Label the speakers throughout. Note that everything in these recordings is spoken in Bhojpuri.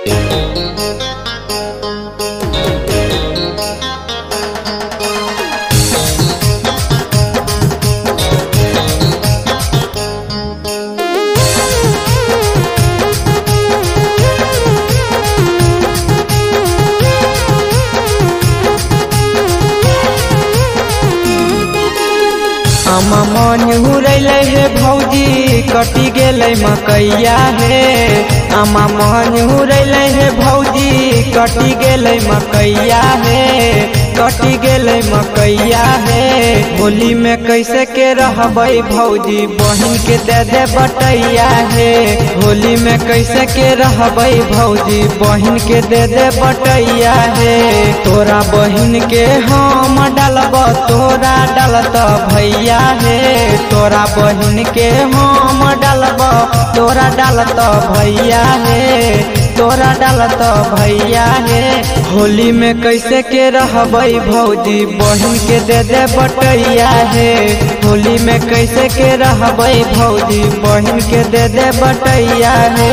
Speaker 1: आमा मन हुरैले हे भौजी कटी गेलै मकैया हे। आमा मन हुरैले हे भौजी कटी गेलै मकैया हे, कटी गेलै मकैया हे। होली में कैसे के रहबै भौजी बहिन के दे दे बटैया हे। होली में कैसे के रहबै भौजी बहिन के दे दे बटैया हे। तोरा बहिन के हम डालब तोरा डालत भैया हे। तोरा बहिन के हम डालब तोरा डालत भैया हे, तोरा डालत भैया हे। होली में कैसे के रहबै भौजी बहिन के दे दे बटैया हे। होली में कैसे के रहबै भौजी बहिन के दे दे बटैया हे।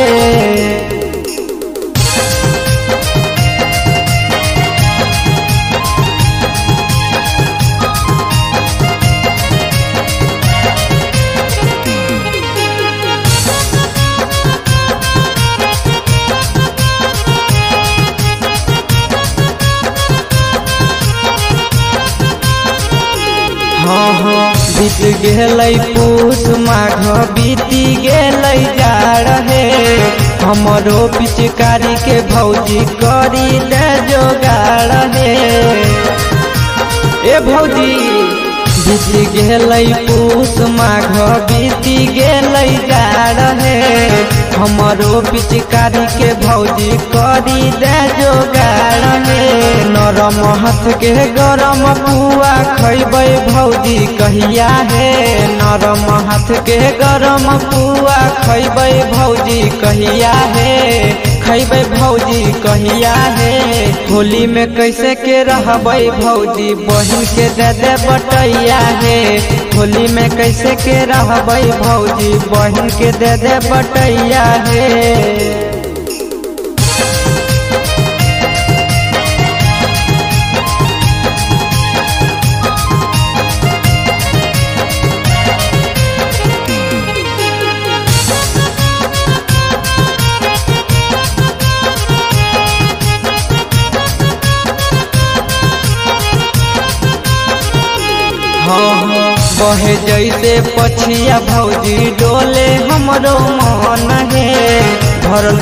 Speaker 1: हाँ हाँ बीत गेलै पूस माघ बीती गेलै जाड़ हे। हमरो पिचकारी के भौजी करी दे जोगाड़ हे। ए भौजी बीत गेलै पूस माघ बीती गेलै जाड़ हे। हमरो पिचकारी के भौजी करी दे जोगाड़ हे। नरम हाथ के गरम पुआ खैबै भौजी कहिया हे। नरम हाथ के गरम पुआ खैबै भौजी कहिया हे, खैबै भौजी कहिया हे। होली में कैसे के रहबै भौजी बहिन के दे दे बटैया हे। होली में कैसे के रहबै भौजी बहिन के दे दे बटैया हे। हाँ हाँ बहे जैसे पछिया भौजी डोले हमरो मन हे। भरल